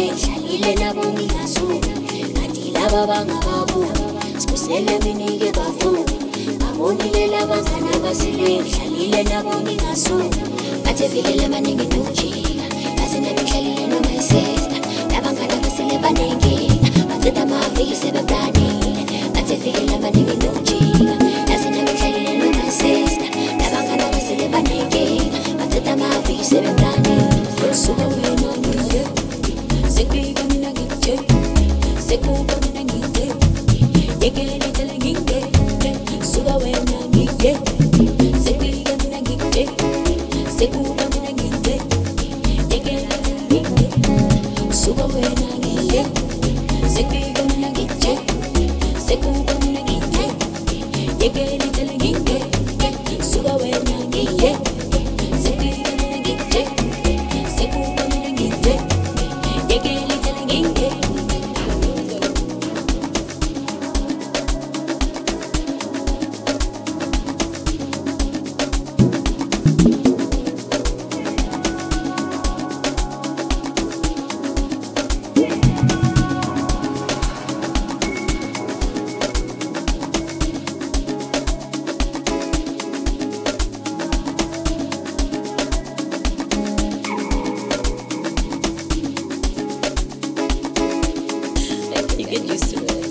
basile ngidlalile nabo ngingasuka kanti laba bangababo sibusele minike bafu abonile labangana basile ngidlalile nabo ngingasuka bathe vele lamaningi nojika yazi nami ngidlalile no my sister labangana basile baningi bathe amaviki sebeblanile bathe vele lamaningi nojika yazi nami ngidlalile no my sister labangana basile baningi bathe amaviki sebeblanile suka wena ngije sekika mina ngije sekuba mina ngije yekele tele ngije suka wena ngije sekika mina ngije sekuba mina ngije yekele ngije suka wena ngije sekika mina ngije sekuba mina ngije yekele tele ngije suka wena ngije sekika mina ngije sekuba mina ngije yekele tele ngije You get used to it.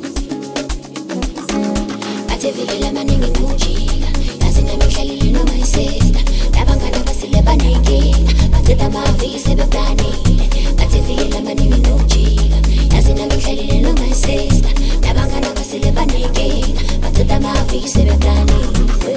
Atevile maningi nojika yazi nami ngidlalile no my sister labangana basile baningi bathe amaviki sebeblanile atevile maningi nojika yazi nami ngidlalile no my sister labangana basile baningi bathe amaviki sebeblanile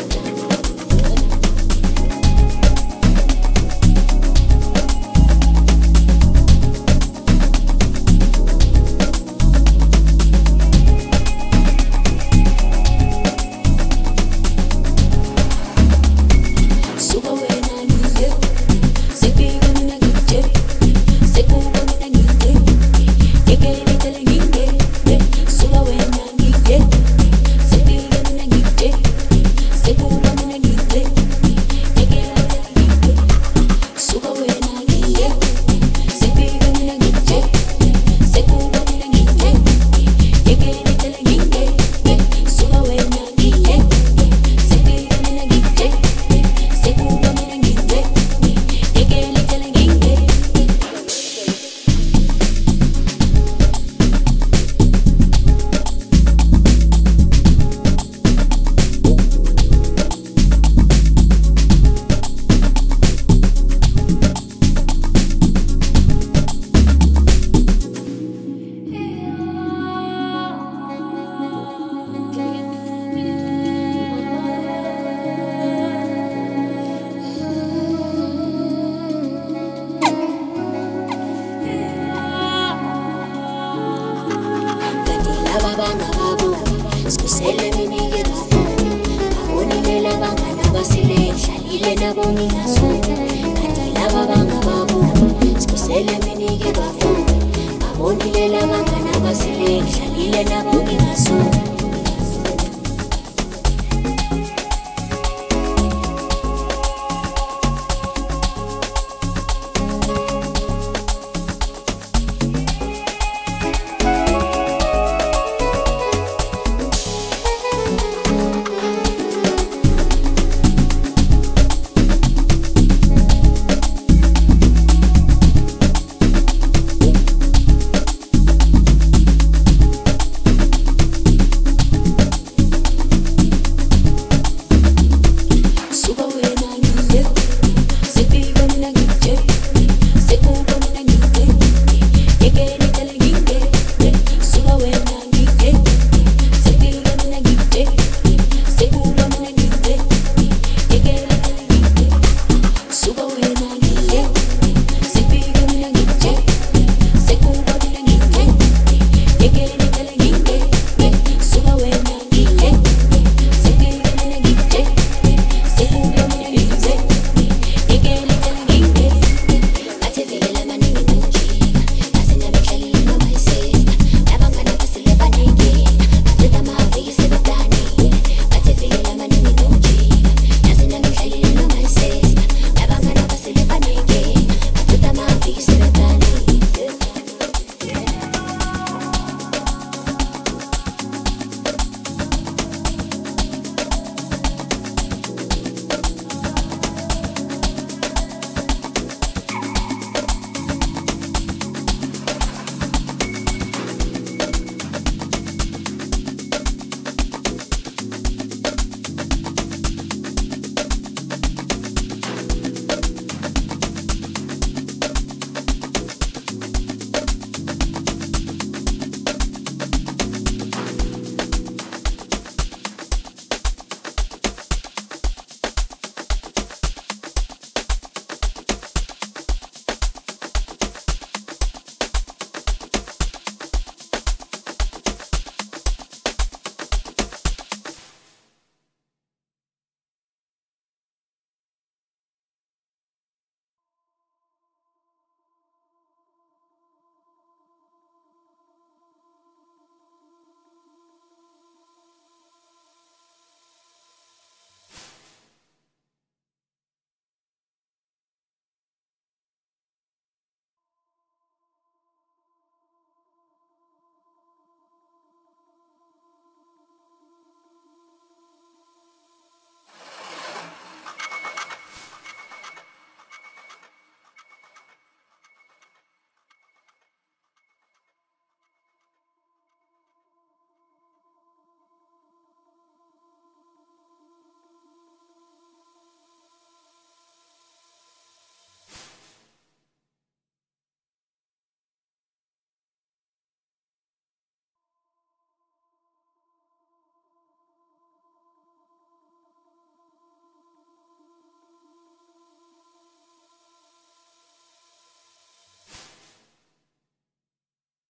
bangababo sikusele minike bafu abonile labangana basile ngidlalile nabo ngingasuka kanti laba bangababo sikusele minike bafu abonile labangana basile ngidlalile nabo ngingasuka